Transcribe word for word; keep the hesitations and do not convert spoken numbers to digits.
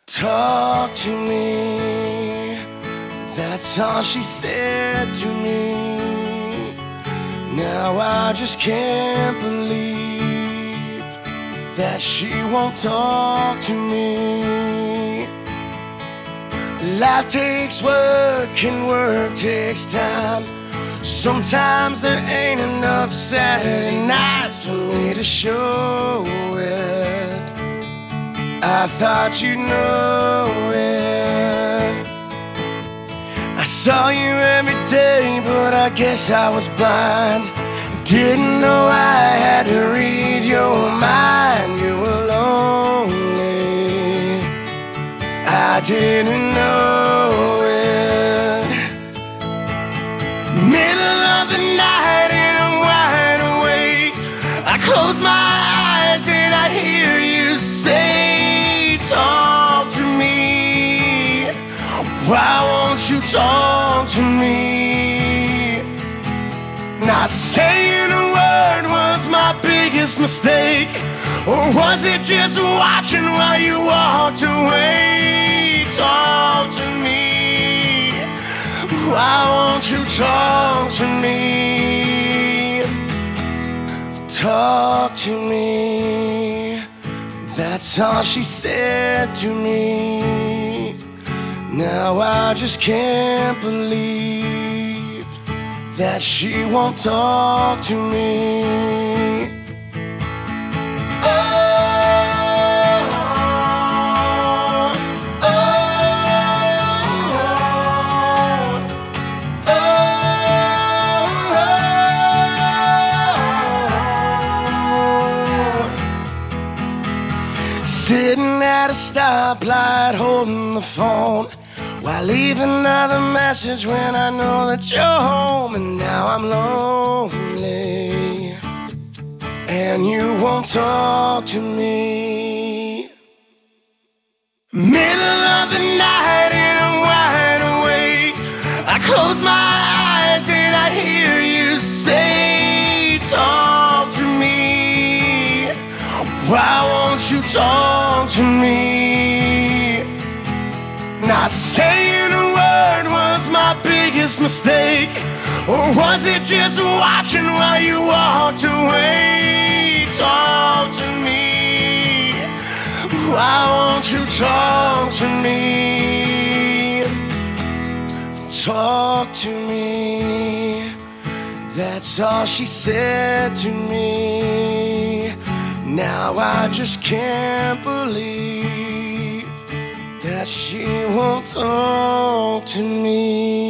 Talk to me, that's all she said to me. Now I just can't believe that she won't talk to me. Life takes work and work takes time. Sometimes there ain't enough Saturday nights for me to show it. I thought you'd know it. I saw you every day, but I guess I was blind. Didn't know I had to read your mind. You were lonely, I didn't know it. Middle of the night and I'm wide awake. I close my eyes and I hear you say, talk to me. Why won't you talk to me? Not saying a word was my biggest mistake. Or was it just watching while you walked away? Talk to me. Why won't you talk to me? Talk to me. That's all she said to me. Now I just can't believe that she won't talk to me. Sitting at a stoplight holding the phone while leaving another message when I know that you're home. And now I'm lonely and you won't talk to me. Middle of the night and I'm wide awake. I close my eyes and I hear you say, talk to me. Why won't you talk to me? Not saying a word was my biggest mistake. Or was it just watching while you walked away? Talk to me. Why won't you talk to me? Talk to me. That's all she said to me. Now I just can't believe that she won't talk to me.